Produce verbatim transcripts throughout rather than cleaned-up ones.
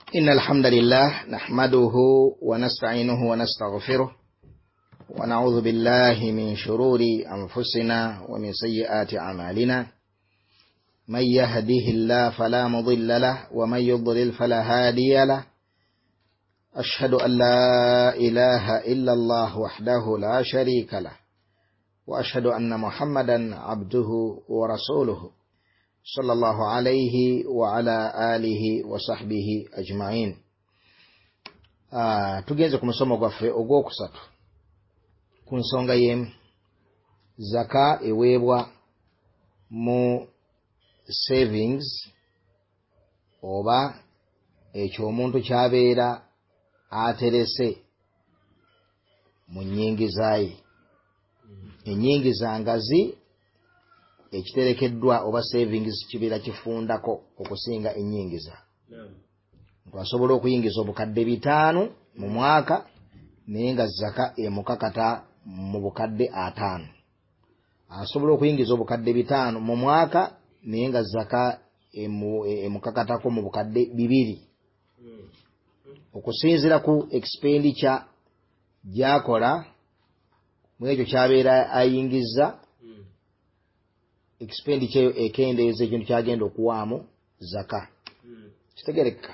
إن الحمد لله نحمده ونستعينه ونستغفره ونعوذ بالله من شرور أنفسنا ومن سيئات أعمالنا من يهده الله فلا مضل له ومن يضلل فلا هادي له أشهد أن لا إله إلا الله وحده لا شريك له وأشهد أن محمدا عبده ورسوله صلى الله عليه وعلى آله وصحبه أجمعين. tugenze ku musomo gwaffe ogwokusatu ku nsonga y'emu zaka eweebwa mu savings oba ekyo omuntu kyabeera aterese mu nnyingiza ye. Ennyingiza ngazi ekiterekeddwa oba savings kibeera kifundako okusinga ennyingiza. Twasobola okuyingiza obukadde bitaano mu mwaka naye nga zaka emukakata mu bukadde ataano. Asobola okuyingiza obukadde bitaano mu mwaka naye nga zaka emukakatako mu bukadde bibiri. Okusinziira ku expenditure gy'akola mu ekyo kyabeera ayingiza, expenditure eyo ekendeeza ekintu kyagenda okuwaamu zaka. Kitegerekeka.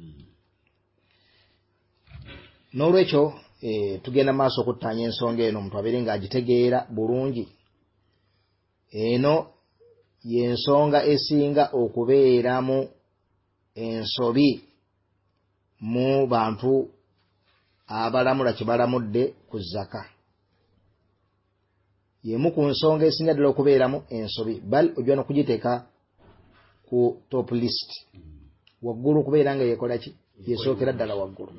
N'olwekyo eh, tugenda maaso okuttaanya ensonga eno omuntu abeere ng'agitegeera bulungi. Eno y'ensonga esinga okubeeramu ensobi mu bantu abalamula kye balamudde ku zaka. Yemu ku nsonga esinga ddala okubeeramu ensobi, bali ojja n'okugiteeka ku top list waggulu okubeera nga yeekola ki, yeesookera ddala waggulu.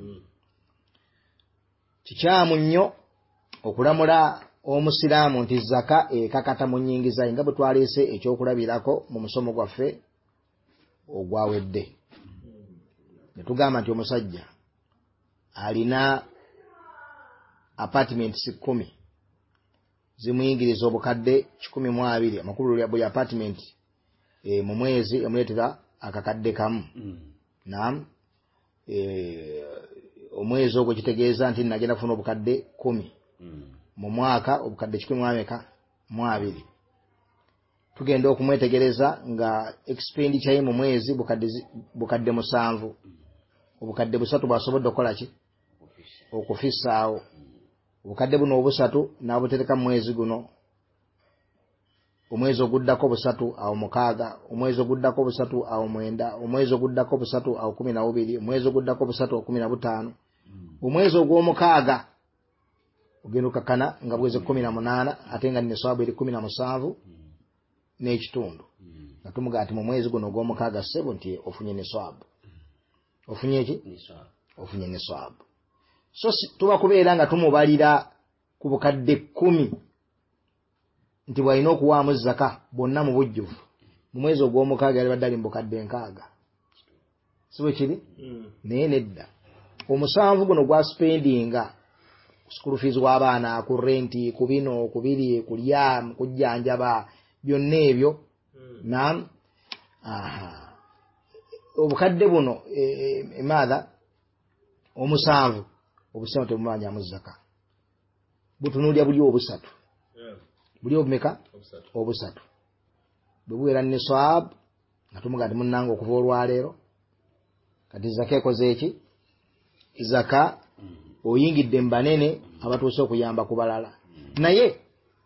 Kikyamu nnyo okulamula omusiraamu nti zaka ekakata mu nnyingiza ye, nga bwe twaleese ekyokulabirako mu musomo gwaffe ogwawedde. Ne tugamba nti omusajja alina apartments kkumi zimuyingiriza obukadde kikumi mu abiri, amakulu ya buli apartment e, mu mwezi emuleetera akakadde kamu. Mm. Naam, e, omwezi ogwo kitegeeza nti nagenda kufuna obukadde kumi. Mm. Mu mwaka obukadde kikumi mu ameka mu abiri. Tugenda okumwetegereza nga expenditure ye mu mwezi bukadde bukadde musanvu. Obukadde busatu bwasobodde okukola ki? Okufissaawo. Obukadde buno obusatu n'abutereka mu mwezi guno, omwezi oguddako busatu awo mukaaga, omwezi oguddako busatu awo mwenda, omwezi oguddako busatu awo kumi na bubiri, omwezi oguddako busatu awo kumi na butaano, omwezi ogw'omukaaga ogenda okakana nga bweze kumi na munaana ate nga niswabu eri kumi na musanvu n'ekitundu. Nga tumugaa ati mu mwezi guno ogw'omukaaga ssebo nti ofunye niswabu. Ofunye ki? Ofunye niswabu. So tuba kubeera nga tumubalira ku bukadde kkumi nti bwalina okuwaamu zaka bonna mu bujjuvu. Mu mwezi ogw'omukaaga yali badde ali mu bukadde nkaaga. Si bwe kiri? Mm. Naye nedda. Omusanvu guno gwa spendinga school fees w'abaana, ku renti, ku bino, ku biri, kulya, kujjanjaba, byonna ebyo. Mm. Naam. Aha. Obukadde buno emaadha e, e, omusanvu obusema tebumwanyamu zaka. Butunuulya buli obusatu. Yeah. Buli obumeka? Obusatu. Obusatu. Bwe bubeera niswab nga tumuga nti munnanga okuva olwaleero kati zaka ekoze eki? Zaka mm-hmm. oyingidde mu banene abatuuse okuyamba ku balala. Mm-hmm. Naye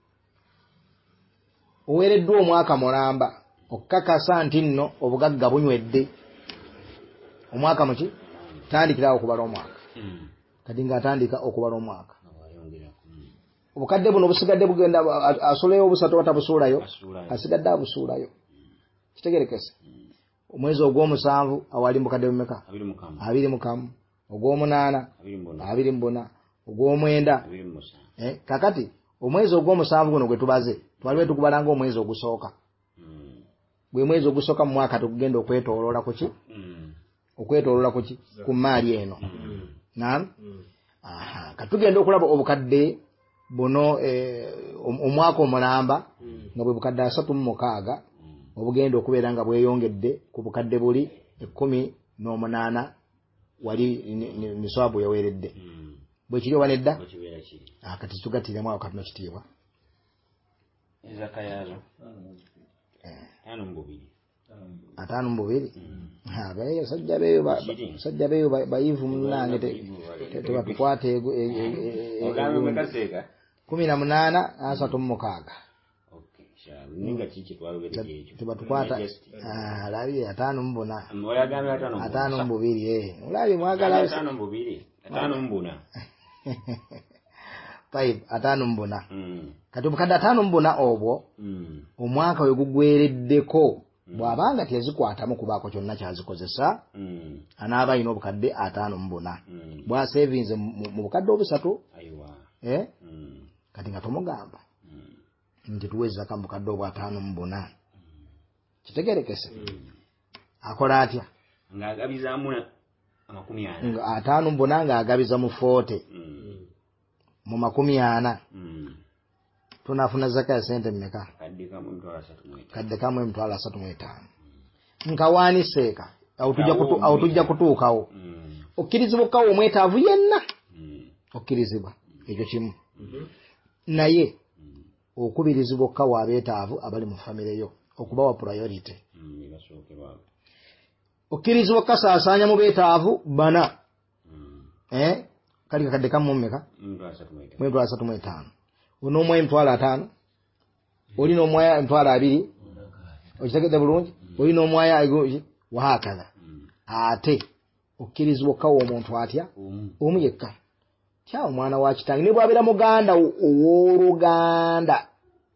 oweereddwa omwaka mulamba okukakasa nti nno obugagga bunywedde. Omwaka muki? Tandikirawo okubala omwaka. Mm-hmm. Kati ng'atandika okubala omwaka. Obukadde buno busigadde bugenda asoleyo obusatu batabusuulayo, asigadde abusuulayo. Kitegerekese. Omwezi ogw'omusanvu awali mu bukadde bumeka? Abiri mu kamu. Ogw'omunaana abiri mu buna. Ogw'omwenda eh, kakati omwezi ogw'omusanvu guno gwe tubaze twaliwe tukubala ng'omwezi ogusooka. Gwe mwezi ogusooka mu mwaka tugenda okwetooloola ku ki? Okwetooloola ku ki? Ku maali eno. Naam. Aha, katugenda okulaba obukadde buno eh, omwaka omulamba nga bwe bukadde asatu mu mukaaga obugenda okubeera nga bweyongedde ku bukadde buli ekkumi n'omunaana wali niswabu yaweredde bwe kiri wanedda akati tugatiremu awo katuna kitiibwa zaka yazo tano mbubiri atano mbubiri abayo sajja beyo sajja beyo bayivu munange tebatukwate kumi na munana asatu mu mukaaga ninga chichi twalugete ekyo tebatukwata alabi atano mbuna oyagambye atano atano mbubiri eh olabi mwagala atano mbubiri atano mbuna Taib atano mbuna kati obukadde atano mbuna obwo omwaka we gugwereddeko bw'abanga tezikwatamu kubaako kyonna kyazikozesa anaaba alina obukadde atano mbuna bwa savings mu bukadde obusatu eh kati nga tomugamba nti tuweza ka bukadde obwa atano mbuna kitegerekese akola atya ng'agabiza muna amakumi ana atano mbuna ng'agabiza mu forty mu makumi ana tunafuna zaka ya sente mmeka kadde kamwe emitwalo asatu mu etaano nkawaaniseeka awo tujja kutuukawo okkirizibwa okkawo omwetaavu yenna okkirizibwa ekyo kimu naye okubirizibwa okkawo abeetaavu abali mu famire yo okubawa priority okkirizibwa okkasaasaanya mu beetaavu bana eh kali kakadde kamwe mmeka mu asatu mu etaano onomwa emitwalo ataano olina omwaya emitwalo abiri okitegedde bulungi olina omwaya wahakaza ate okkirizibwa okkawo omuntu atya omu yekka kyawo omwana wa kitange ne bwabeera muganda ow'oluganda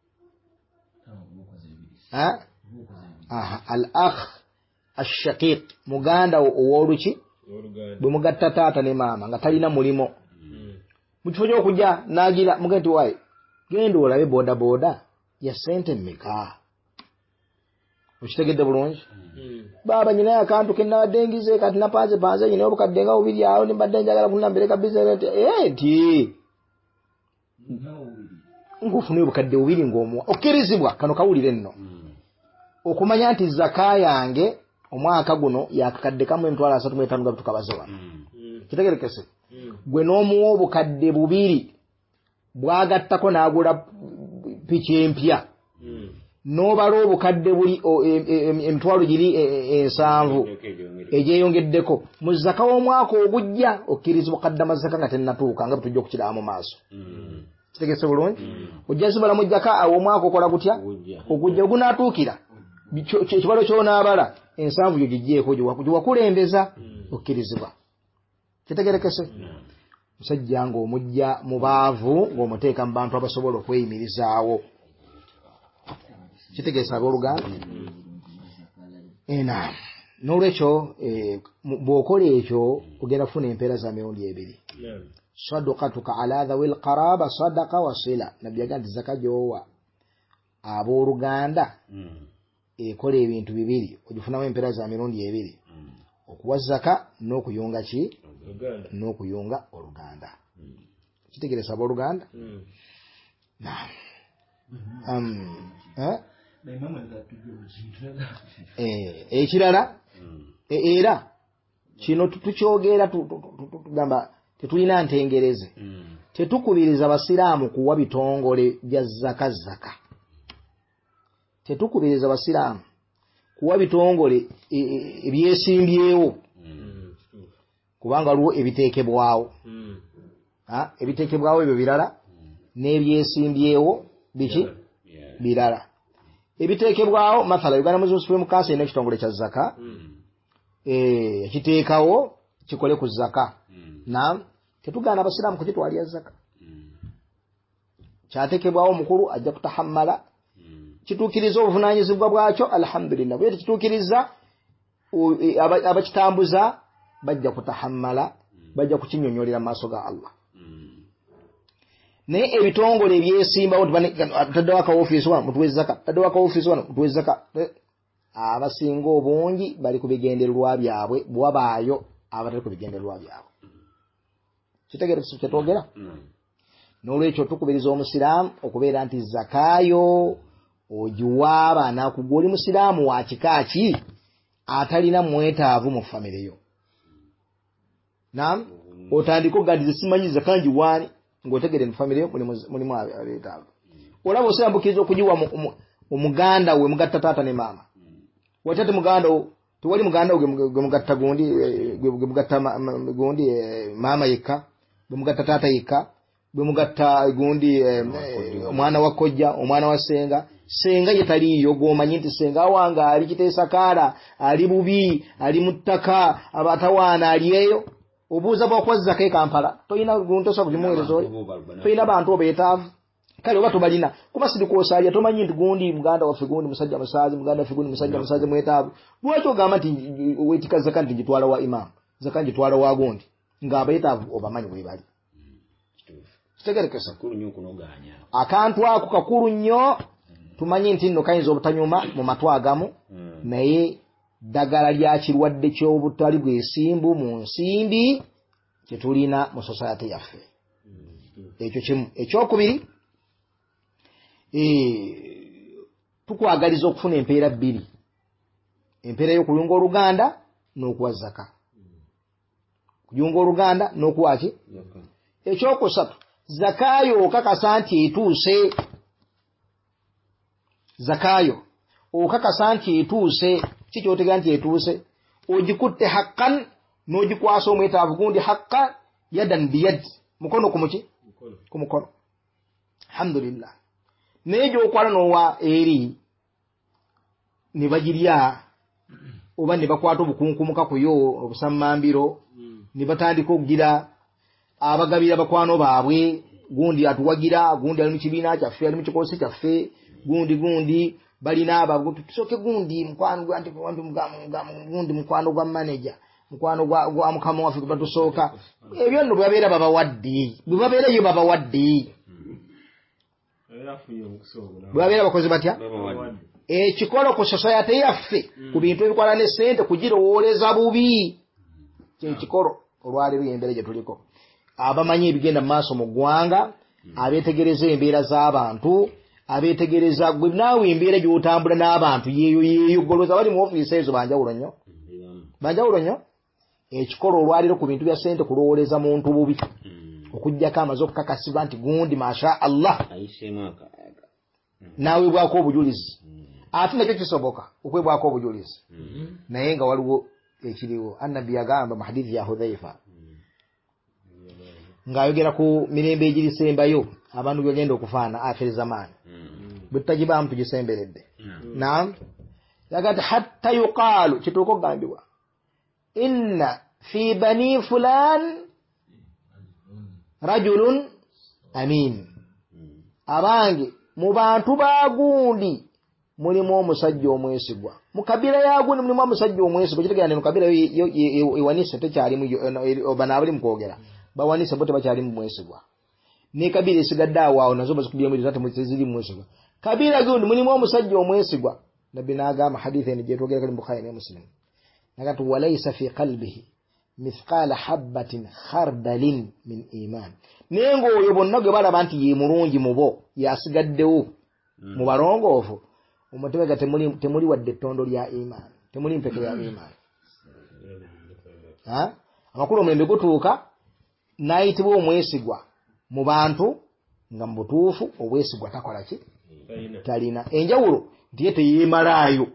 al akh ashaqiq muganda ow'oluki bwe mugatta taata ne maama nga talina mulimo mu kifo ky'okujja n'agira mugenti wayi genda olabe boda boda ya sente mmeka okitegedde bulungi baaba nyina akantu ke nabadde ngize kati napanze panze nyina obukadde nga bubiri awo nimbadde njagala kunambireka bizinesi nti ngufuna obukadde bubiri ng'omuwa okkirizibwa kano kawulire nno okumanya nti zaka yange omwaka guno yakakadde kamwe emitwalo asatu mu etaano nga tukabaze wano kitegerekese gwe n'omuwa obukadde bubiri bwagattako n'agula piki empya n'obala obukadde buli emitwalo giri ensanvu egyeyongeddeko mu zaka w'omwaka ogujja okkirizibwa kaddama zaka nga tennatuuka nga bwe okukiraba mu maaso kitegese bulungi ojja zibala mu jjaka awo omwaka okola gutya ogujja ogunaatuukira ekibalo ky'onaabala ensanvu yo gijjeeko gyewakulembeza okkirizibwa kitegerekese musajja ng'omujja mu baavu ng'omuteeka mu bantu abasobola okweyimirizaawo kitegeesa abooluganda ena n'olwekyo bw'okola ekyo ogenda kufuna empeera za mirundi ebiri sadaqatuka ala dhawil qaraba sadaqa wasila nabbi yagaa nti zaka gy'owa abooluganda ekola ebintu bibiri ogifunamu empeera za mirundi ebiri okuwa zaka n'okuyunga ki n'okuyunga oluganda kitegeresa abooluganda ekirala era kino tukyogera tugamba tetulina ntengereze tetukubiriza abasiraamu kuwa bitongole bya zaka zaka tetukubiriza abasiraamu kuwa bitongole ebyesimbyewo kubanga waliwo ebiteekebwawo ebiteekebwawo ebyo birala n'ebyesimbyewo biki birala ebiteekebwawo mathala Uganda Muslim Supreme Council eno ekitongole kya zaka ekiteekawo kikole ku zaka na tetugaana abasiraamu kukitwalya zaka kyateekebwawo omukulu ajja kutahammala kituukiriza obuvunaanyizibwa bwakyo alhamdulillah bwe tekituukiriza abakitambuza bajja kutahammala bajja kukinyonyolera mu maaso ga Allah naye ebitongole ebyesimbawo taddewo akawofiisi wano mutuwe zaka taddewo akawofiisi wano mutuwe zaka abasinga obungi bali ku bigendererwa byabwe bwabaayo abatali ku bigendererwa byabwe kitegerekese kyetwogera n'olwekyo tukubiriza omusiraamu okubeera nti zakaayo ogiwa abaana kugwa oli musiraamu wa kika ki atalina mwetaavu mu famire yo naam otandika ogandiza simanyi zakanji wani ngotegere mu family yo mulimu abetaavu olabo osambukiriza okujiwa omuganda we mugatta taata ne mama watete muganda tuwali muganda we mugatta gundi gwe mugatta gundi mama yeka gwe mugatta taata yeka gwe mugatta gundi omwana wa kojja omwana wa senga senga yetaliyo gomanyi nti senga wanga ali kiteesa kala ali bubi ali muttaka abatawaana aliyeyo obuuza bwakwazza ke Kampala toyina gunto sabu jimuwerezo toyina bantu obetaavu kale oba tobalina kuba sidi kwosalya tomanyi nti gundi muganda waffe gundi musajja musazi muganda waffe gundi musajja musazi mwetaavu lwaki ogamba nti wetika zakanti njitwala wa imam zakanti njitwala wa gundi ng'abeetaavu obamanyi bwe bali kitegerekesa kakulu nnyo okunoganya akantu ako kakulu nnyo tumanyi nti nno kayinza obutanyuma mu matwa agamu naye ddagala lya kirwadde ky'obutali bwesimbu mu nsimbi kyetulina mu society yaffe ekyo kimu ekyokubiri tukwagaliza okufuna empeera bbiri empeera y'okuyunga oluganda n'okuwa zaka kuyunga oluganda n'okuwa ki ekyokusatu zakayo okakasa nti etuuse zakayo okakasa nti etuuse kikyotegera nti etuuse ogikutte haqqan n'ogikwasa omwetaavu gundi haqqa yadan biyad mukono ku muki ku mukono alhamdulillah naye gy'okwala n'owa eri ne bagirya oba ne bakwata obukunkumuka kuyo obusammambiro ne batandika okugira abagabira bakwano baabwe gundi atuwagira gundi ali mu kibiina kyaffe ali mu kikosi kyaffe gundi gundi balina aba tusoke gundi mukwano gwa anti gundi mukwano gwa manager mukwano gwa gwa mukama waffe kuba tusooka ebyo nno bwabeera babawadde bwe babeera yo babawadde bwabeera bakozi batya ekikolo ku society yaffe ku bintu ebikwala ne ssente kugirowooleza bubi kyekikolo olwaleero y'embeera gye tuliko abamanyi ebigenda mu maaso mu ggwanga abeetegereza embeera z'abantu abeetegereza gwe naawe embeera gy'otambula n'abantu yeeyo yeeyo golooza bali mu ofiisi ezo banjawulo nnyo banjawulo nnyo ekikolo olwaleero ku bintu bya ssente kulowooleza muntu bubi okuggyako amaze okukakasibwa nti gundi masha Allah naweebwako obujulizi ate nakyo kisoboka okwebwako obujulizi naye nga waliwo ekiriwo annabbi yagamba mu hadithi ya Hudhaifa ng'ayogera ku mirembe egirisembayo abantu byogenda okufaana akhiri zamaani bwe tutagibaamu tugisemberedde naam yagati hatta yuqaalu kituuka okugambibwa inna fi bani fulan rajulun amin abange mu bantu bagundi mulimu omusajja omwesigwa mu kabira yagundi mulimu omusajja omwesigwa kitegera ne mu kabira ewanise tekyalimu obana abali mu kwogera bawanise bote bakyalimu mwesigwa ne kabira esigadde awo awo nazo bazikubira mu zate muziri mwesigwa kabira gundi mulimu omusajja omwesigwa nabbi n'agamba hadithi ene gyetwogera kali mu Bukhari ne Muslim nagati walaysa fi qalbihi mithqala habatin khardalin min iman nengo oyo bonna gwe balaba nti ye mulungi mubo yasigaddewo mu balongoofu omutima ga temuli temuli wadde ettondo lya iman temuli mpeke ya iman ha amakulu omulembe gutuuka n'ayitibwa omwesigwa mu bantu nga mu butuufu obwesigwa takola ki talina enjawulo nti ye teyeemalaayo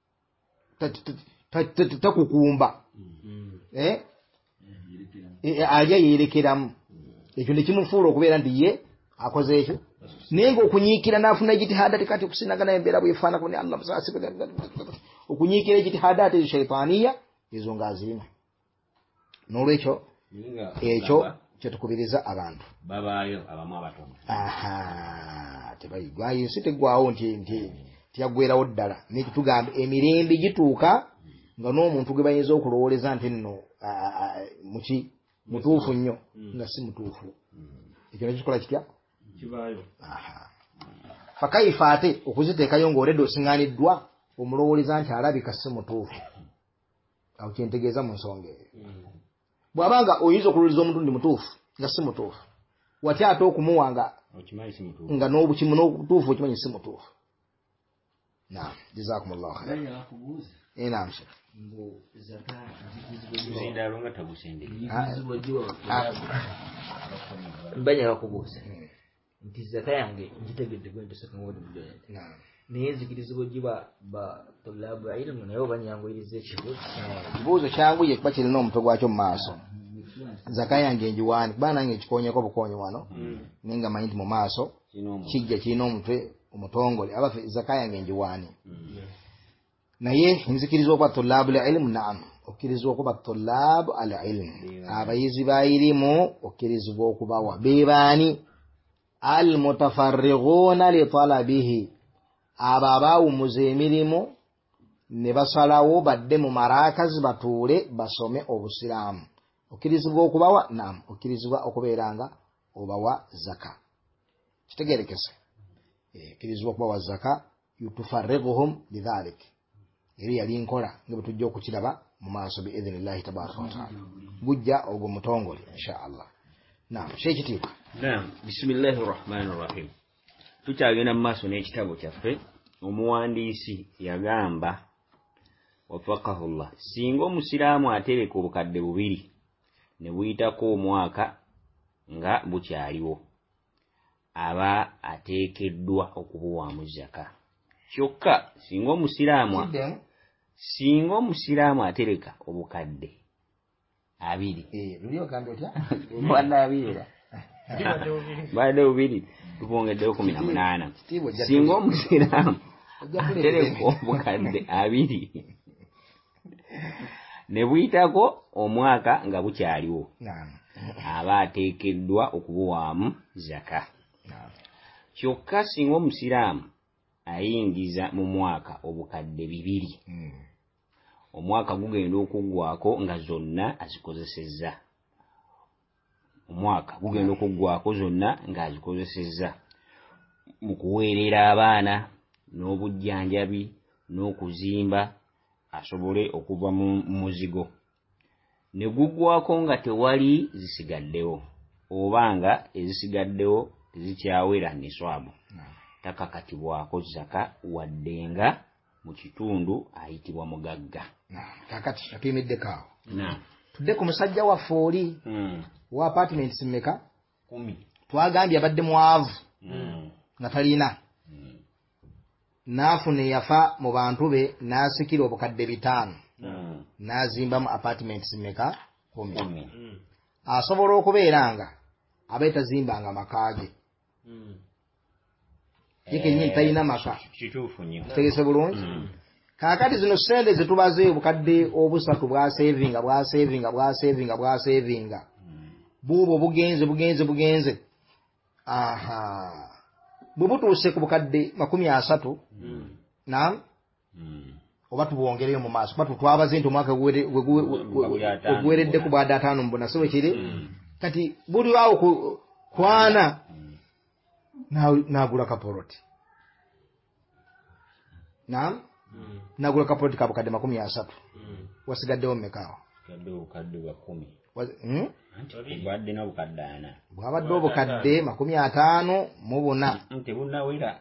takukumba eh alya yeerekeramu ekyo ne kimufuula okubeera nti ye akoze ekyo naye ng'okunyiikira n'afuna ejitihada tekati okusinagana embeera bwefaanako ne Allah okunyiikira ejitihada ate ezo shaitaaniya ezo ng'azirina n'olwekyo ekyo kyetukubiriza abantu babaayo abamu abatono aha tebayigwayo ensi teggwawo nti tiyaggwerawo ddala nekyo tugamba emirembe gituuka nga n'omuntu gwe bayinza okulowooleza nti nno muki mutuufu nnyo nga si mutuufu ekyo nekikola kitya kibaayo fakaifa ate okuziteekayo ng'oledde osiŋŋaaniddwa omulowooleza nti alabika si mutuufu awo kyentegeeza mu nsonga eyo bw'abanga oyinza okulowoolereza omuntu ndi mutuufu nga si mutuufu watya ate okumuwa nga nga n'obukimu n'obutuufu okimanyi si mutuufu naam jazakumullahu khairan ina mshe ngo zaka Zinda lunga tabusende. zibojiwa mbanya bakubuuza nti zaka yange ngitegedde gwenda saka ngodi mujone naam naye nzikirizibwa giba ba tulabu ilmu naye obanyanguyiriza ekibuuzo kibuuzo kyanguye kuba kirina omutwe gwakyo mu maaso zaka yange njiwaani kuba nange ekikonyeko bukonyo wano naye nga manyi nti mu maaso kijja kirina omutwe omutongole abafe zaka yange njiwaani naye nzikiriza okuba tulabu ilmu naam okkirizibwa okuba tulabu al ilmu abayizi ba irimu okkirizibwa okubawa bebaani al mutafarrighuna li talabihi abo abaawumuza emirimu ne basalawo badde mu marakazi batuule basome obusiraamu okkirizibwa okubawa naam okkirizibwa okubeeranga obawa zaka kitegeerekese okkirizibwa okubawa zaka yutufarrighuhum lidhalik eri yali nkola nga bwe tujja okukiraba mu maaso biidhinillahi tabaraka wataala gujja ogwo mutongole insha allah naam kyekitiibwa Naam, bismillahir rahmanir rahim. Tukyagenda mu maaso n'ekitabo kyaffe omuwandiisi yagamba wafaqahullah singa omusiraamu atereka obukadde bubiri ne buyitako omwaka nga bukyaliwo aba ateekeddwa okubuwaamu zaka kyokka singa omusiraamu singa omusiraamu atereka obukadde abiri luli ogambye otya bwana abiri baada bubiri tubongeddeyo kumi na munaana singa omusiraamu atereka obukadde abiri ne buyitako omwaka nga bukyaliwo aba ateekeddwa okubuwaamu zaka kyokka singa omusiraamu ayingiza mu mwaka obukadde bibiri omwaka gugenda okuggwako nga zonna azikozesezza omwaka gugenda okuggwako zonna ng'azikozesezza mu kuweerera abaana n'obujjanjabi n'okuzimba asobole okuva mu muzigo ne guggwako nga tewali zisigaddewo oba nga ezisigaddewo tezikyawera niswabu takakatibwako zaka wadde nga mu kitundu ayitibwa mugagga kakati atuyimiddeko awo naam tudde ku musajja waffe oli mm. wa apartments mmeka kumi twagambye abadde mwavu mm. nga talina mm. naafuna yafa mu bantu be n'asikira obukadde bitaano mm. n'azimba mu apartments mmeka kumi mm. asobola okubeera nga abe tazimbanga makaage mm. yekennyini talina maka kituufu nnyo tegese bulungi kaakati zino sente zetubaze obukadde obusatu bwasevinga bwasevinga bwasevinga bwasevinga buubwo bugenze bugenze bugenze aha bwe butuuse ku bukadde makumi asatu naam oba tubwongereyo mu maaso kuba tutwabaze nti omwaka guwereddeku bwadde ataano mbona so wekiri kati buli awo kwana nagula kapoloti naam nagula kapoloti ka bukadde makumi asatu wasigaddewo mmekaawo kadde obukadde bwa kumi bwabadde n'obukadde ana bwabadde obukadde makumi ataano mu buna tebunawera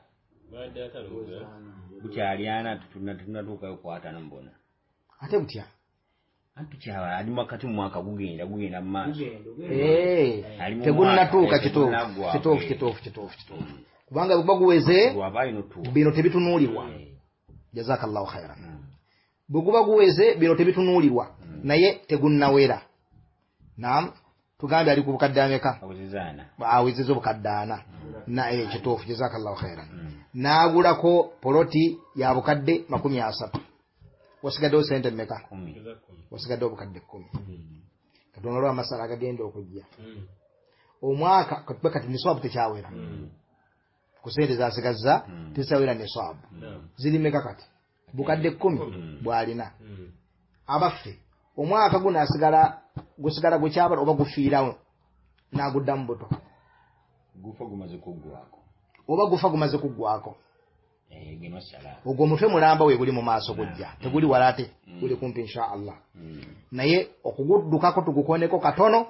bukyali ana tunatuukayo ku ataano mu buna ate butya tukyala ali makati mu mwaka gugenda gugenda mu maaso tegunnatuuka kituufu kituufu kituufu kituufu kubanga bwe guweze bino tebitunuulirwa jazakallahu khairan bwe guba guweze bino tebitunuulirwa naye tegunnawera naam tugambe ali ku bukadde ameka awezeza obukadde ana naye kituufu jazakallahu khairan n'agulako poloti ya bukadde makumi asatu wasigaddewo sente mmeka wasigaddewo obukadde kkumi katonda olwo amasala agagenda okujja omwaka katuba kati niswabu tekyawera ku sente zasigazza tezikyawera niswabu ziri mmeka kati bukadde kkumi bw'alina abaffe omwaka guno asigala gusigala gukyabala oba gufiirawo n'aguddamu buto gufa gumaze kuggwako oba gufa gumaze kuggwako ogwo omutwe mulamba we guli mu maaso gujja teguli wala ate guli kumpi insha allah naye okuguddukako tugukoneko katono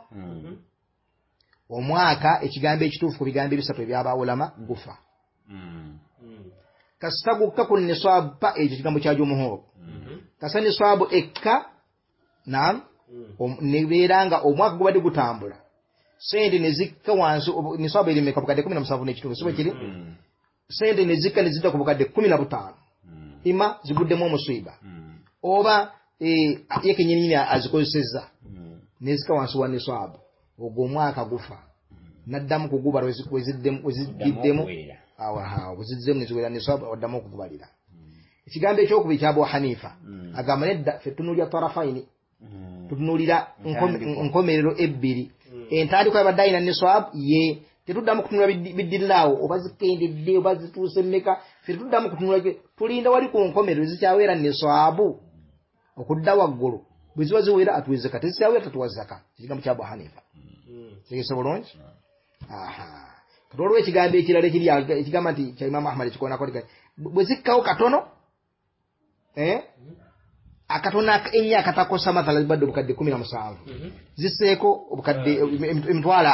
omwaka ekigambo ekituufu ku bigambo ebisatu ebyabawulama gufa kasita gukka ku niswabu pa ekyo kigambo kya jumuhuru kasa niswabu ekka naam nebeeranga omwaka gubadde gutambula sente nezikka wansi niswabu erimeka bukadde kumi na musanvu n'ekitundu sibo kiri sente nezikka nezidda ku bukadde kumi na butaano ima ziguddemu omuswiba oba ye kennyini azikozesezza nezikka wansi wa niswabu ogwo omwaka gufa naddamu kugubala weziddemu awaha weziddemu neziwera niswabu oddamu okugubalira ekigambo ekyokubiri kya Abu Hanifa agamba nedda ffe tunuulira tarafaini tutunuulira nkomerero ebbiri entandikwa yabadde alina niswabu ye tetuddamu kutunula biddirirawo oba zikendedde oba zituuse mmeka ffe tetuddamu kutunula tulinda wali ku nkomerero zikyaweera niswabu okudda waggulu bwe ziba ziwera atuwe zaka tezikyawera tatuwa zaka ekigambo kya Abu Hanifa kigese bulungi aha kati waliwo ekigambo ekirala ekiri ekigamba nti kya Imamu Ahmad ekikoonako bwe zikkawo katono eh akatono ennyo akatakosa mathala zibadde obukadde kumi na musanvu ziseeko obukadde emitwala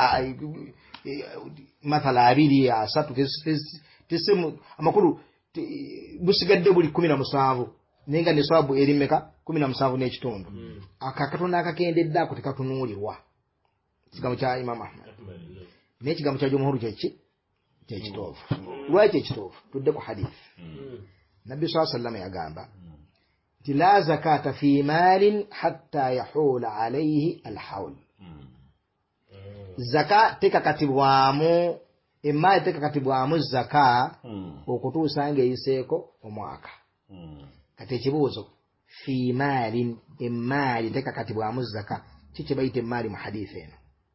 mathala abiri asatu tese amakulu busigadde buli kumi na musanvu naye nga niswabu erimeka kumi na musanvu n'ekitundu akakatono akakendedde ako tekatunuulirwa ekigambo kya Imamu Ahmad n'ekigambo kya Jumhuru kyeki kyekitoofu lwaki ekitoofu tudde ku hadithi nabbi sallallahu alayhi wa sallam yagamba nti la zakata fi malin hatta yahula alayhi alhawl zaka tekakatibwamu emaali tekakatibwamu zaka okutuusa ng'eyiseeko omwaka kati ekibuuzo fi malin emaali tekakatibwamu zaka kiki bayita emaali mu hadithi eno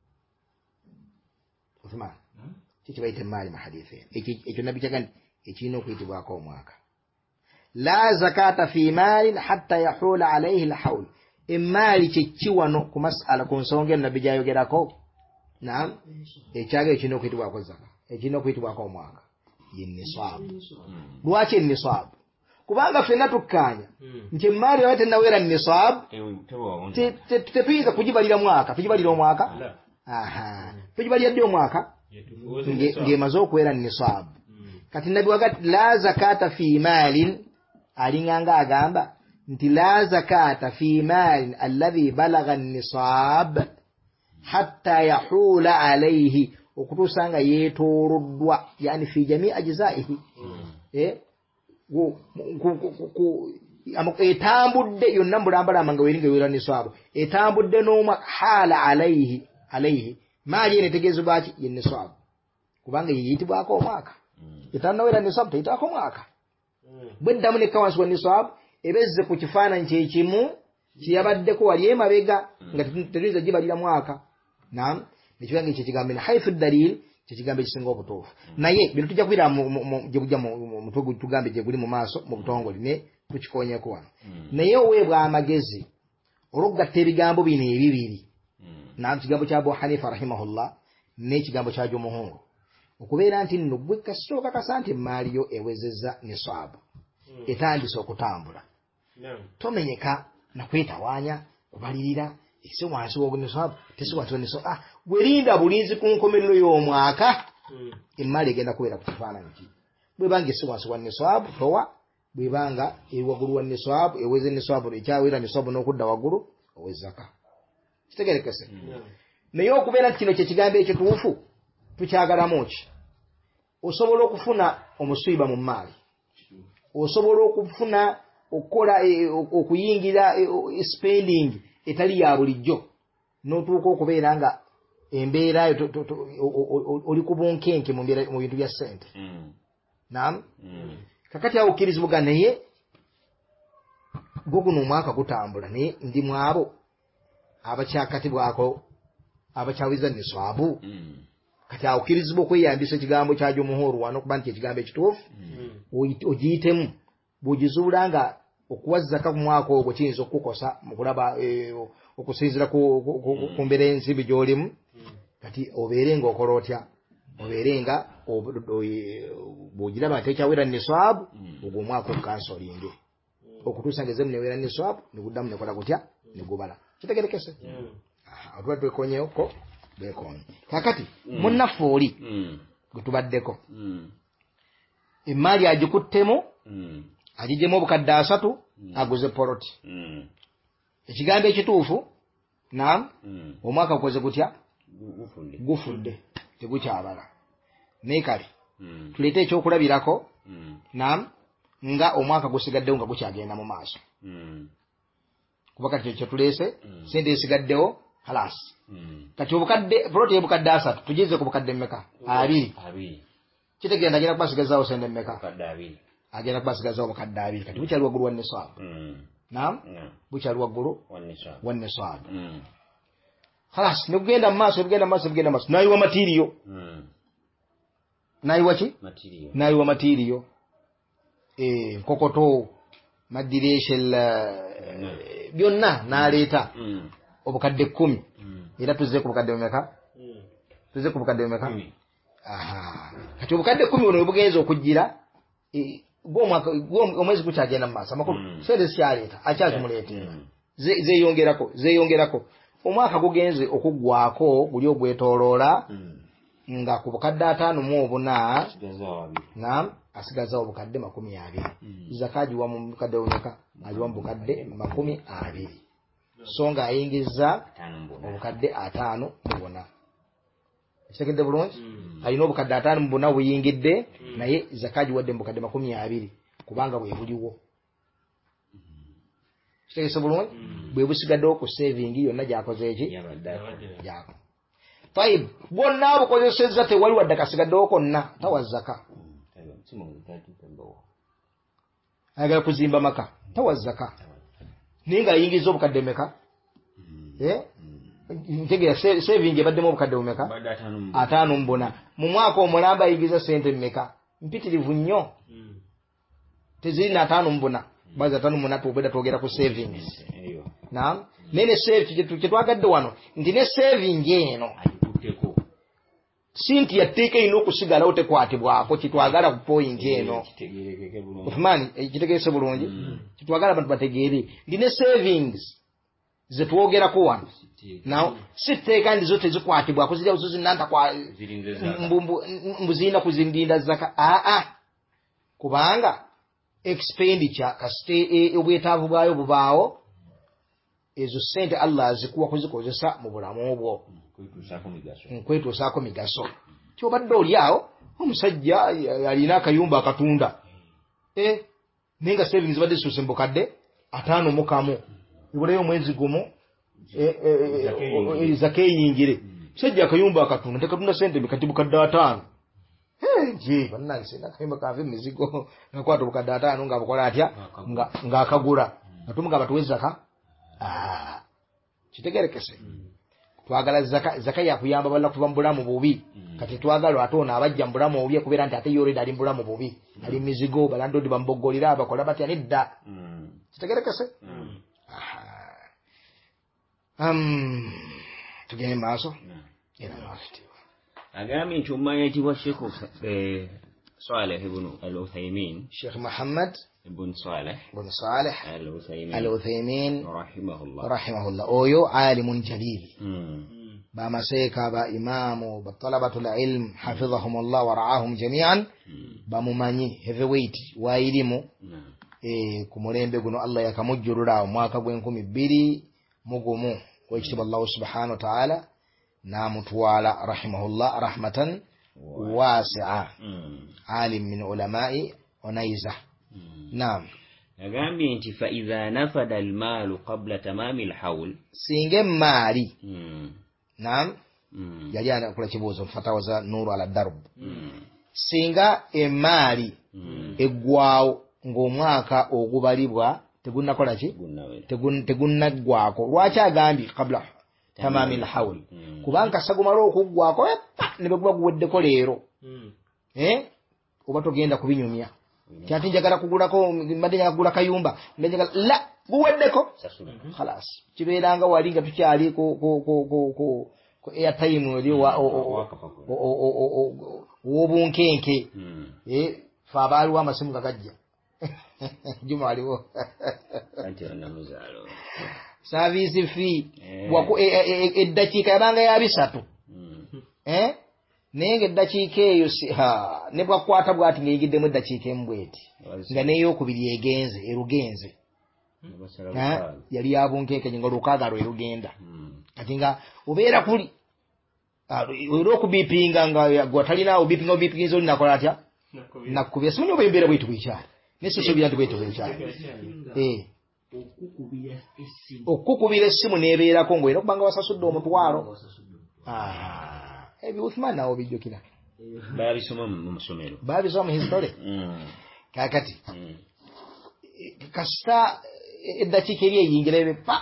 Uthman kiki bayita emaali mu hadithi eno ekyo nabbi kyagamba ekirina okuyitibwako omwaka la zakata fi malin hatta yahula alayhi alhawl emaali kyeki wano ku masala ku nsonga eno nabbi gyayogerako naam ekyaga ekirina okuyitibwako zaka ekirina okuyitibwako omwaka ye niswabu lwaki niswabu kubanga ffenna tukkaanya nti emaali yoba tennawera niswabu tetuyinza kugibalira mwaka tugibalira omwaka aha tugibalira ddi omwaka ng'emaze okuwera niswabu kati nabbi wagati la zakata fi malin alinganga agamba nti la zakata fi malin alladhi balagha nisab hatta yahula alayhi okutuusa nga yeetooloddwa yani fi jamii ajzaihi eh etambudde yonna mbulambalamba nga weringa wera niswabu etambudde n'omwaka hala alayhi alayhi maali ene tegeezebwa ki ye niswabu kubanga yeyitibwako omwaka etannawera niswabu teyitibwako omwaka bweddamu nekka wansi wa niswabu ebezze ku kifaananyi kyekimu kiyabaddeko wali emabega nga tetuyinza gibalira mwaka naam ekigambo ekyo kigambo ne haifu dalil kyekigambo ekisinga obutuufu naye bino tujja kubira gye bujja mutwe tugambe gye guli mu maaso mu butongole ne tukikoonyeko wano naye oweebwa amagezi olw'okugatta ebigambo bino ebibiri naam kigambo kya Abu Hanifa rahimahullah n'ekigambo kya Jumhur okubeera nti nno gwe kasooka kasa nti emaali yo ewezezza niswabu etandise okutambula tomenyeka nakwetawaanya kubalirira ese wansi wa niswabu tesi wansi wa niswabu ah werinda bulinzi ku nkomerero y'omwaka emaali egenda kubeera ku kifaananyi ki bwebanga ese wansi wa niswabu towa bwebanga eri waggulu wa niswabu eweze niswabu ekyawera niswabu n'okudda waggulu owezaka kitegerekese naye okubeera nti kino kyekigambo ekituufu tukyagalamu ki osobola okufuna omuswiba mu maali osobola okufuna okukola okuyingira spending etali ya bulijjo n'otuuka okubeera nga embeera oli ku bunkenke mu bintu bya ssente naam kakati awo okkirizibwa naye gwo guno omwaka gutambula naye ndi mu abo abakyakatibwako abakyaweza niswabu kati awo okkirizibwa okweyambisa ekigambo kya Jumhur wano okuba nti ekigambo ekituufu ogiyitemu bw'ogizuula nga okuwa zaka ku mwaka ogwo kiyinza okukukosa mu kulaba okusinziira ku mbeera y'ensimbi gy'olimu kati obeere nga okola otya obeere nga bw'ogiraba nti ekyawera niswabu ogwo omwaka okansolinge okutuusa nga ezemu newera niswabu neguddamu nekola gutya negubala kitegerekese atuba twekonyeko bekonye kakati munnaffe oli gwe tubaddeko emaali agikuttemu agijjemu obukadde asatu aguze poloti ekigambo ekituufu naam omwaka gukoze gutya gufudde tegukyabala naye kale tuleete ekyokulabirako naam nga omwaka gusigaddewo nga gukyagenda mu maaso kuba kati kyo tuleese sente esigaddewo halas kati obukadde poloti y'obukadde asatu tugize ku bukadde mmeka abiri kitegeenda agenda kubasigazawo sente mmeka agenda kubasigazawo obukadde abiri kati bukyali waggulu wa nisaabu naam bukyali waggulu wa nisaabu halas negugenda mu maaso ebigenda mu maaso ebigenda mu maaso nayiwa matiriyo nayiwa ki nayiwa matiriyo nkokoto madireshel byonna n'aleeta obukadde kkumi era tuzze ku bukadde bumeka tuzze ku bukadde bumeka kati obukadde kkumi buno webugenza okujjira omwezi gukyagenda mu maaso amakulu sente sikyaleeta akyazimuleetera zeyongerako zeyongerako omwaka gugenze okuggwako guli ogwetooloola nga ku bukadde ataano mu obuna naam asigazawo obukadde makumi abiri zaka agiwa mu bukadde bumeka agiwa mu bukadde makumi abiri so nga ayingiza obukadde ataano mu buna kitegedde bulungi alina obukadde ataano mu buna buyingidde naye zaka agiwadde mu bukadde makumi abiri kubanga bwe buliwo kitegese bulungi bwe busigaddewo ku savingi yonna gyakoze eki gyako tayib bwonna bukozesezza tewali wadde akasigaddewo konna tawa zaka ayagala kuzimba maka tawa zaka naye ng'ayingiza obukadde meka ntegeera savingi ebaddemu obukadde bumeka ataano mu buna mu mwaka omulamba ayingiza sente mmeka mpitirivu nnyo teziri na ataano mu buna baza ataano mu buna tubeda twogera ku savings naam naye ne save kyetwagadde wano nti ne saving eno sinti yatteeka erina okusigalawo tekwatibwako kitwagala ku point eno ofumaani kitegeese bulungi kitwagala abantu bategeere ndi ne savings zetwogerako wano naw si tteeka ndizo tezikwatibwako zirya zo zinanta mbuzirina kuzindinda zaka aa kubanga expenditure kasite obwetaavu bwayo bubaawo ezo sente Allah azikuwa kuzikozesa mu bulamu bwo nkwetuusaako migaso kyobadde oli awo omusajja alina akayumba akatunda naye nga savings badde zisuuse mu bukadde ataano mu kamu ibulayo omwezi gumu zaka eyingire musajja akayumba akatunda tekatunda sente mikati bukadde ataano je bannange sente akayumba kava emizigo nakwata obukadde ataano nga bukola atya ng'akagula natumuga batuwezaka kitegerekese twagala zaka zaka yakuyamba balla kuva mu bulamu bubi kati twagala ate ono abajja mu bulamu bubi okubeera nti ate yoreda ali mu bulamu bubi ali mizigo balandodi bamboggolera abakola batya nedda kitegerekese tugende maaso agambye nti omumanyitibwa Sheikh Saleh ibn al-Uthaymin Sheikh Muhammad ibn Saleh ibn Saleh al-Uthaymin al-Uthaymin rahimahullah rahimahullah oyo alimun jalil ba maseka ba imamu ba talabatul ilm hafizahumullah wa ra'ahum jami'an ba mumanyi heavyweight wa ilimu eh ku mulembe guno Allah yakamujjurura omwaka gw'enkumi bbiri mu gumu wekitiba Allah subhanahu wa ta'ala namutwala rahimahullah rahmatan wasi'a alim min ulama'i unaiza naam agambye nti fa idha nafada almalu qabla tamami alhawl singe mali naam yali anakola kibuuzo fatawa za nuru ala darb singa emali eggwawo ng'omwaka ogubalibwa tegunnakola ki tegunnaggwako lwaki agambye qabla tamami alhawl kubanga sagumala okuggwako ne beguba guweddeko leero oba togenda kubinyumya kyati njagala kugulako mbadde njagala kugula kayumba njagala la guweddeko khalas kibeeranga wali nga tukyali ku ku ku ku ku airtime oli wa wobunkenke eh fa abaaliwo amasimu gagajja juma aliwo anti ana muzalo service fee waku eddakiika yabanga ya bisatu eh nenge dakiika eyo si ha ne bwakwata bwati ng'eyigiddemu eddakiika embweti nga n'eyokubiri egenze erugenze yali yabunkenkenye nga olukaaga lwe lugenda kati nga obeera kuli era okubipinga nga gwatalinawo bipinga obipingiza oli nakola atya nakubya simanyi oba embeera bwaitu bwekyali nesusuubira nti bwaitu bwekyali okukubira essimu n'ebeerako ng'olina okubanga wasasudde omutwalo ebyo Uthman nawo bijjukira babisoma mu masomero babisoma mu history kakati kasita eddakiika eri eyingira ebe pa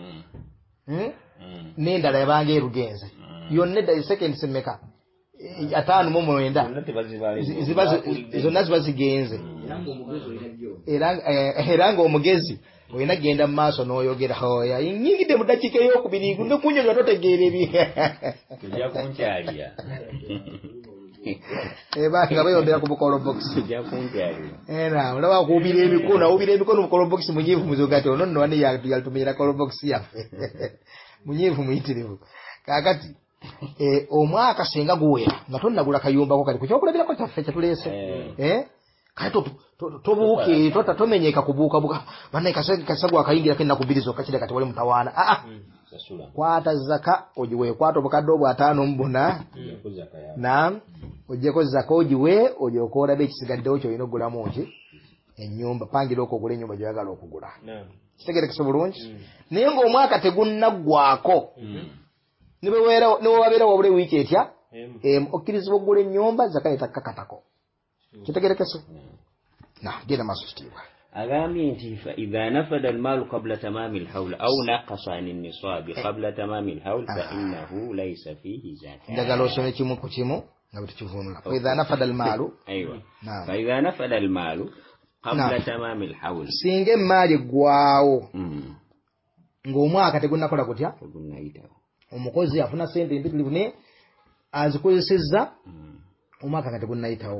n'endala yabanga erugenze yonna edda seconds mmeka ataano mu mwenda zonna ziba zigenze era ng'omugezi olina genda mu maaso n'oyogera oya nyingidde mu ddakiika ey'okubiri ne kunyonga totegeera ebi tujja kunkyalira ebanga bayombera ku bukolobox tujja kunkyalira era olaba kuubira emikono awubira emikono mu kolobox munyiivu muzoga ati ono nno wani yatumiira kolobox yaffe munyiivu muyitirivu kakati omwaka senga guwera nga tonnagula kayumbako kali ku kyokulabirako kyaffe kyatuleese kati tobuuke tomenyeka kubuukabuuka bannaye kasagwa akayingirako ennaku bbiri zokka kiri kati wali mutawaana aa kwata zaka ogiwe kwata obukadde obwo ataano mu buna naam ogyeko zaka ogiwe olyoka olabe ekisigaddewo kyolina okugulamu ki ennyumba pangira okugula ennyumba gyoyagala okugula kitegerekese bulungi naye ng'omwaka tegunnaggwako niwewabeera wabula wiiki etya okkirizibwa okugula ennyumba zaka etakkakatako kitegerekese na genda maaso kitiibwa agambye nti idha nafada almalu qabla tamami alhawl aw naqasa an an-nisab qabla tamami alhawl fa innahu laysa fihi zakat ndagala osome kimu ku kimu nga bitukivunula fa idha nafada almalu aywa fa idha nafada almalu qabla tamami alhawl singa emaali gwawo ng'omwaka tegunnakola kutya tegunnayitawo omukozi afuna sente empitirivu ne azikozesezza omwaka nga tegunnayitawo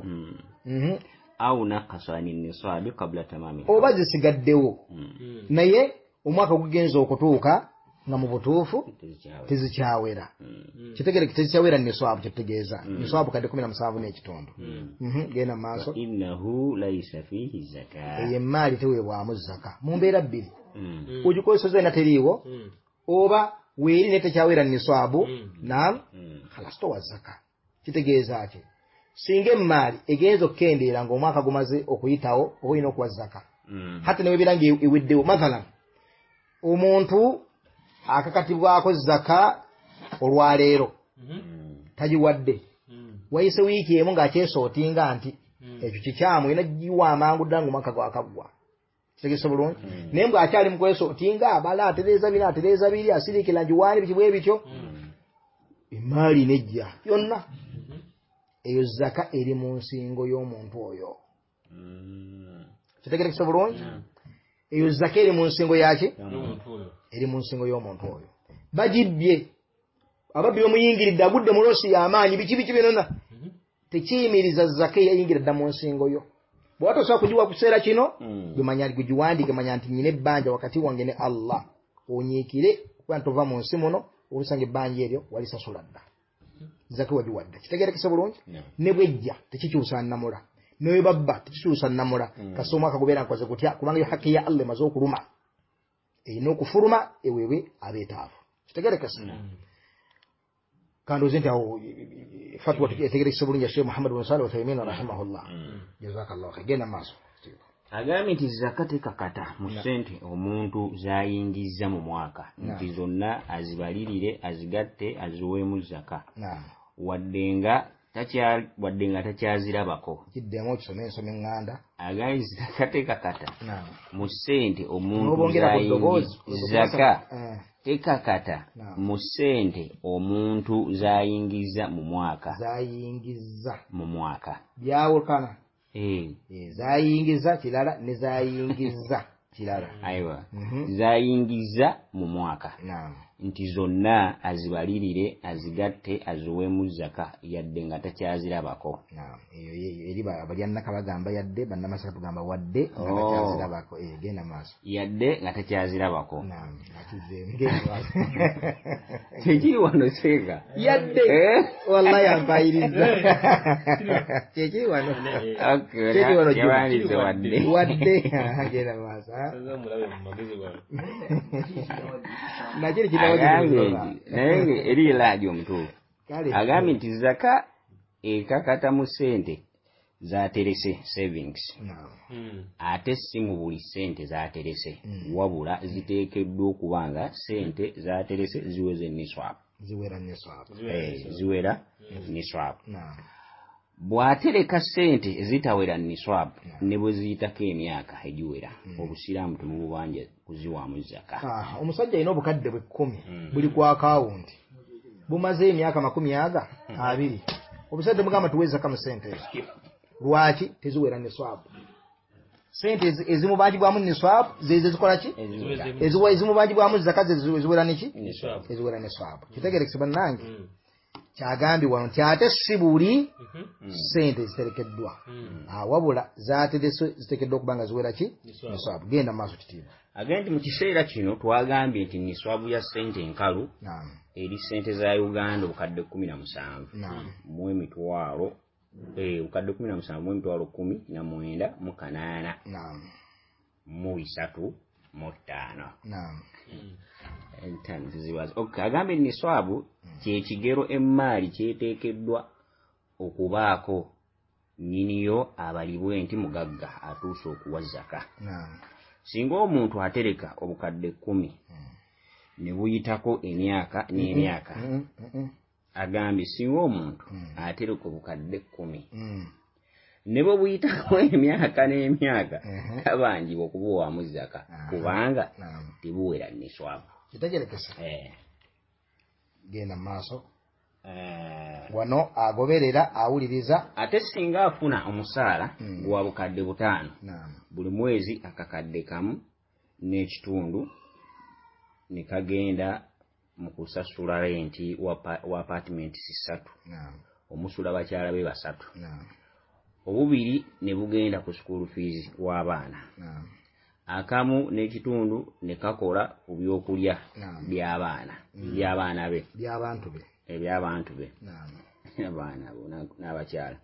au naqasa an an-nisab qabla tamami oba zisigaddewo naye omwaka gugenza okutuuka nga mu butuufu tezikyawera kitegereke tezikyawera niswabu kitegeeza niswabu kadde kumi na musanvu n'ekitundu genda maaso innahu laysa fihi zakat eyo emaali teweebwamu zaka mu mbeera bbiri ogikozeseza ena teriiwo oba weeri ne tekyawera niswabu naam khalas towa zaka kitegeeza ki singa emaali egenza okukendeera ng'omwaka gumaze okuyitawo oba olina okuwa zaka hati ne webeera ng'eweddewo mathalan omuntu akakatibwako zaka olwaleero tagiwadde wayise wiiki emu ng'akyesootinga nti ekyo kikyamu olina giwa amangu ddala ng'omwaka gwakaggwa kitegese bulungi naye mbw akyali mu kwesootinga abala atereeza bina atereeza biri asiriikira ngiwaani biki bwe bityo emaali nejja yonna eyo zaka eri mu nsingo y'omuntu oyo kitegerekese bulungi eyo zaka eri mu nsingo yaki eri mu nsingo y'omuntu oyo bagibbye ababbi bamuyingiridde agudde mu loosi y'amaanyi biki biki byonna tekiyimiriza zaka eyayingira dda mu nsingo yo bw'ata osobola kugiwa ku kiseera kino gimanya giwandiike manya nti nyina ebbanja wakati wange ne Allah onyiikire kuba ntova mu nsi muno olusanga ebbanja eryo walisasula dda zaka wagiwadde kitegerekese bulungi ne bwejja tekikyusa nnamula naye babba tekikyusa nnamula kasi omwaka gubeera nkoze gutya kubanga yo hakki ya Allah emaze okuluma erina okufuluma eweebwe abeetaavu kitegerekese kandoze nti awo fatwa etegerekese bulungi ya Sheikh Muhammad bin Salih Uthaymin rahimahullah jazakallahu khayr genda maaso agambye nti zaka tekakata mu ssente omuntu zayingizza mu mwaka nti zonna azibalirire azigatte aziweemu zaka waddenga waddenga takyazirabako kiddemu okisome ensoma eŋŋanda agambye zaka tekakata mu ssente omuntu zaka tekakata mu ssente omuntu zayingizza mu mwaka zayingizza mu mwaka byawukana eh zayingiza kirala ne zayingizza kirala aiwa zayingiza mu mwaka naam nti zonna azibalirire azigatte aziwemu zaka yadde nga takyazirabako. Naam, eyo eri abalyanaka bagamba yadde, bannamasaga tugamba wadde nga takyazirabako. Eh, genda maaso. Yadde nga takyazirabako. Naam, atuzeemu genda maaso. Kyekiri wano seega. Yadde wallahi ampayiriza. Kyekiri wano. Okay, Kyekiri wano yawandize wadde. Wadde genda maaso. Nakiri kitawo naye eri laajo omutuufu agambye nti zaka ekakata mu ssente zaterese savings ate si mu buli ssente zaterese wabula ziteekeddwa okuba nga ssente zaterese ziweze niswap ziwera niswap ziwera niswap bw'atereka ssente ezitawera niswap ne bwe ziyitako emyaka egiwera obusiraamu temububanja kuziwaamu zaka. Omusajja alina obukadde bwe kkumi buli ku akawunti bumaze emyaka makumi aga abiri, obusajja mugamba tuwe zaka mu ssente ezo. Lwaki? Teziwera niswap. Ssente ezimubangibwamu niswap zeze zikola ki? Ezimubangibwamu zaka ziwera niki? Eziwera niswap. Kitegerekese bannange kyagambye wano nti ate si buli ssente ziterekeddwa wabula zaterese ziteekeddwa okuba nga ziwera ki? Niswap. Genda maaso kitiibwa. Agenti mu kiseera kino twagambye nti niswabu ya ssente enkalu eri ssente za Uganda obukadde kkumi na musanvu mu emitwalo obukadde kkumi na musanvu mu emitwalo kkumi na mwenda mu kanaana mu bisatu mu ttaano. Agambye niswabu kye kigero emmaali kyeteekeddwa okubaako nnyiniyo abalibwe nti mugagga atuuse okuwa zaka. Singa omuntu atereka obukadde kkumi ne buyitako emyaka n'emyaka, agambye singa omuntu atereka obukadde kkumi ne bwe buyitako emyaka n'emyaka tabanjibwa okubuwaamu zaka kubanga tebuwera niswabu. Kitegerekese. Genda maaso. Wano agoberera awuliriza. Ate singa afuna omusaala gwa bukadde butaano buli mwezi akakadde kamu n'ekitundu ne kagenda mu kusasula renti wa apartment sisatu omusula bakyala be basatu obubiri ne bugenda ku school fees w'abaana akamu n'ekitundu ne kakola ku byokulya by'abaana by'abaana be by'abantu be eby'abantu be abaana bo n'abakyala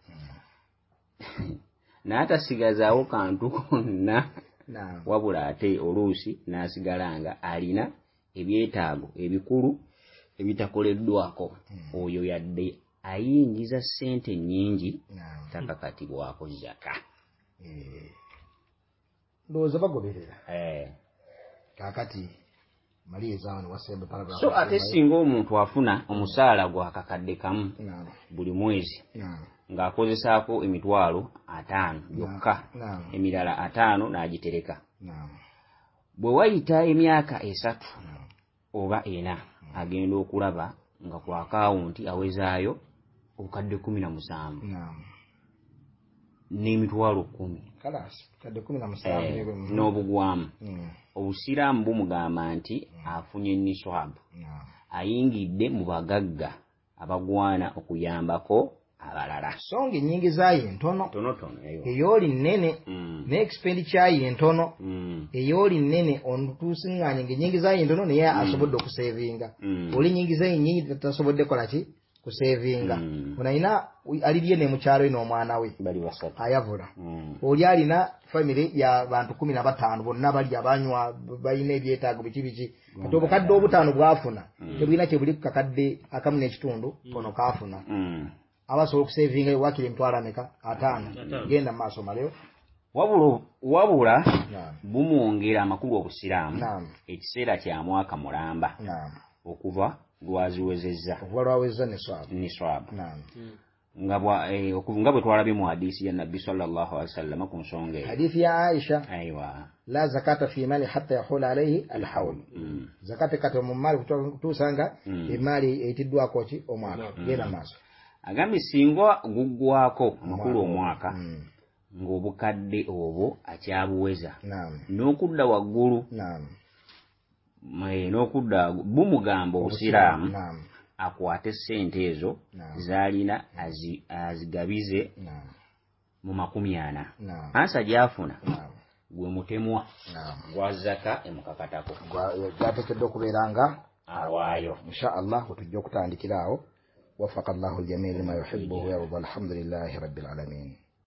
n'atasigazaawo kantu konna wabula ate oluusi n'asigala nga alina ebyetaago ebikulu ebitakoleddwako oyo yadde ayingiza ssente nnyingi takakatibwako zaka. Ndowooza bagoberera kaakati maliriza wano wasembe paragraph. So ate singa omuntu afuna omusaala gwa kakadde kamu buli mwezi ng'akozesaako emitwalo ataano yokka emirala ataano n'agitereka, bwe wayita emyaka esatu oba ena agenda okulaba nga ku akawunti awezaayo obukadde kumi na musanvu n'emitwalo kkumi n'obugwamu. Obusiraamu bumugamba nti afunye niswabu, ayingidde mu bagagga abagwana okuyambako abalala. So nga ennyingiza ye ntono ey'oli nnene n'expenditure ye ntono ey'oli nnene otuusiŋŋaanye ng'ennyingiza ye ntono naye asobodde okuseevinga. Oli ennyingiza ye nnyingi tasobodde kola ki? Kuseevinga. Ono alina alirye ne mukyalo ino omwana we ayavula. Oli alina famire ya bantu kumi na bataano bonna balya banywa balina ebyetaago biki biki. Kati obukadde obutaano bwafuna tebulina kye buli ku kakadde akamu n'ekitundu ono kaafuna. Abasobola okuseevinga wakiri emitwalo ameka? Ataano. Genda mu maaso maleo. Wabula wabula bumwongera amakulu obusiraamu ekiseera kya mwaka mulamba okuva lwaziwezezza okuva lwawezza niswabu nga bwa eh, nga bwe twalabye mu hadisi ya Nabbi sallallahu alaihi wasallam ku nsonga eyo. Hadithi ya Aisha, aiwa, la zakata fi mali hatta yahula alayhi alhawl. Mm. Zakata kata mu mali kutusanga mm. emali etiddwako ki omwaka mm. genda maaso. Agambi singo guggwako amakulu omwaka mm. ng'obukadde obwo akyabuweza. Naam. N'okudda waggulu. Naam. n'okudda bumugamba obusiraamu akwate ssente ezo z'alina azigabize mu makumi ana. Ansa gy'afuna gwe mutemwa gwa zaka emukakatako gyateekeddwa okubeera nga awaayo. insha allah wetujja okutandikira awo. wafaka allahu aljamii lima yuhibbu wa yarda. alhamdulillahi rabbil alamin.